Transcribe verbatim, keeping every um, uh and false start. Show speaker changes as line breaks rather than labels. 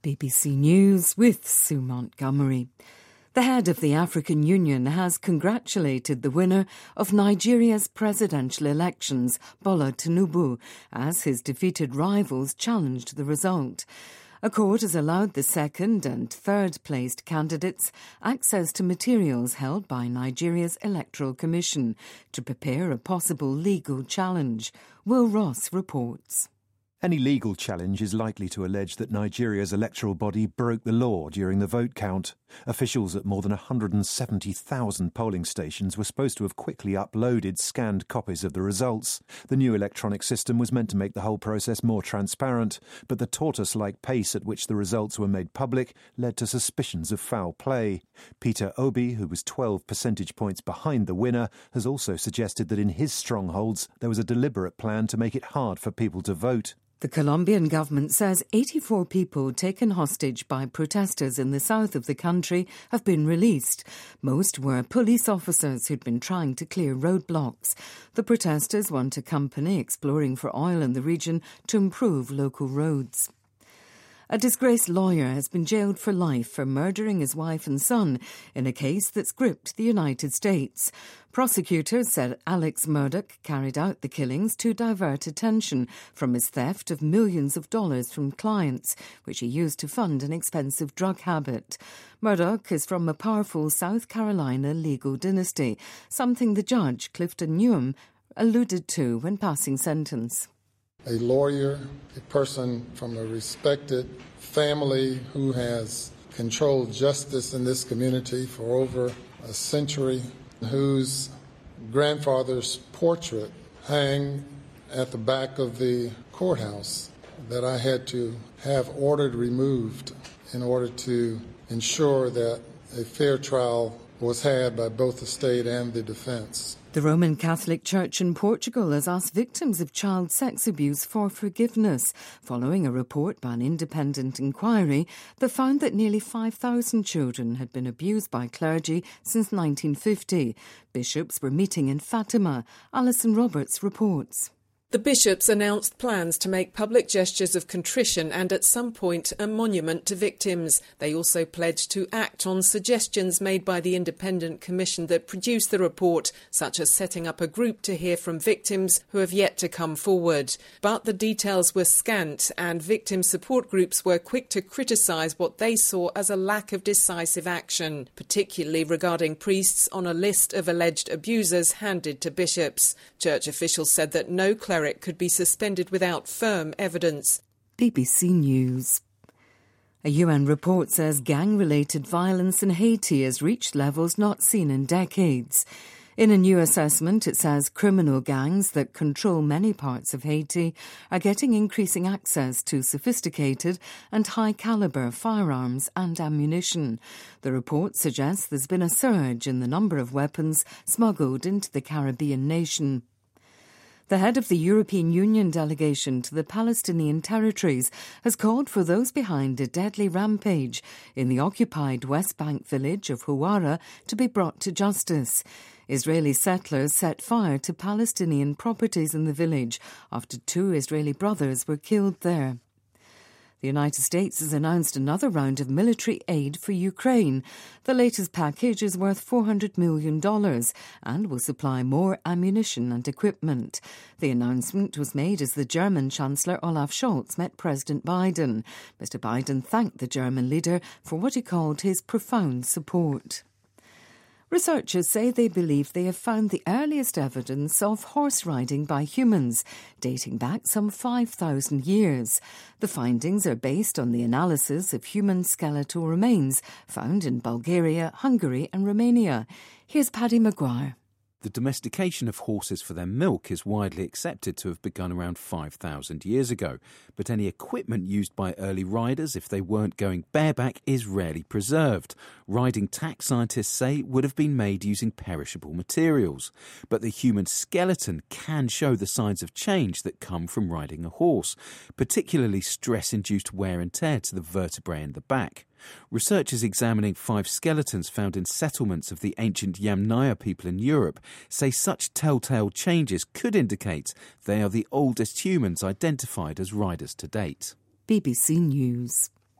B B C News with Sue Montgomery. The head of the African Union has congratulated the winner of Nigeria's presidential elections, Bola Tinubu, as his defeated rivals challenged the result. A court has allowed the second and third-placed candidates access to materials held by Nigeria's Electoral Commission to prepare a possible legal challenge. Will Ross reports.
Any legal challenge is likely to allege that Nigeria's electoral body broke the law during the vote count. Officials at more than one hundred seventy thousand polling stations were supposed to have quickly uploaded scanned copies of the results. The new electronic system was meant to make the whole process more transparent, but the tortoise-like pace at which the results were made public led to suspicions of foul play. Peter Obi, who was twelve percentage points behind the winner, has also suggested that in his strongholds there was a deliberate plan to make it hard for people to vote.
The Colombian government says eighty-four people taken hostage by protesters in the south of the country have been released. Most were police officers who'd been trying to clear roadblocks. The protesters want a company exploring for oil in the region to improve local roads. A disgraced lawyer has been jailed for life for murdering his wife and son in a case that's gripped the United States. Prosecutors said Alex Murdaugh carried out the killings to divert attention from his theft of millions of dollars from clients, which he used to fund an expensive drug habit. Murdaugh is from a powerful South Carolina legal dynasty, something the judge, Clifton Newham, alluded to when passing sentence.
A lawyer, a person from a respected family who has controlled justice in this community for over a century, whose grandfather's portrait hang at the back of the courthouse that I had to have ordered removed in order to ensure that a fair trial was had by both the state and the defense.
The Roman Catholic Church in Portugal has asked victims of child sex abuse for forgiveness, following a report by an independent inquiry that found that nearly five thousand children had been abused by clergy since nineteen fifty. Bishops were meeting in Fatima. Alison Roberts reports.
The bishops announced plans to make public gestures of contrition and at some point a monument to victims. They also pledged to act on suggestions made by the independent commission that produced the report, such as setting up a group to hear from victims who have yet to come forward. But the details were scant, and victim support groups were quick to criticise what they saw as a lack of decisive action, particularly regarding priests on a list of alleged abusers handed to bishops. Church officials said that no cleric could be suspended without firm evidence.
B B C News. A U N report says gang-related violence in Haiti has reached levels not seen in decades. In a new assessment, it says criminal gangs that control many parts of Haiti are getting increasing access to sophisticated and high-caliber firearms and ammunition. The report suggests there's been a surge in the number of weapons smuggled into the Caribbean nation. The head of the European Union delegation to the Palestinian territories has called for those behind a deadly rampage in the occupied West Bank village of Huwara to be brought to justice. Israeli settlers set fire to Palestinian properties in the village after two Israeli brothers were killed there. The United States has announced another round of military aid for Ukraine. The latest package is worth four hundred million dollars and will supply more ammunition and equipment. The announcement was made as the German Chancellor Olaf Scholz met President Biden. Mister Biden thanked the German leader for what he called his profound support. Researchers say they believe they have found the earliest evidence of horse riding by humans, dating back some five thousand years. The findings are based on the analysis of human skeletal remains found in Bulgaria, Hungary and Romania. Here's Paddy Maguire.
The domestication of horses for their milk is widely accepted to have begun around five thousand years ago, but any equipment used by early riders, if they weren't going bareback, is rarely preserved. Riding tack scientists say would have been made using perishable materials. But the human skeleton can show the signs of change that come from riding a horse, particularly stress-induced wear and tear to the vertebrae in the back. Researchers examining five skeletons found in settlements of the ancient Yamnaya people in Europe say such telltale changes could indicate they are the oldest humans identified as riders to date.
B B C News.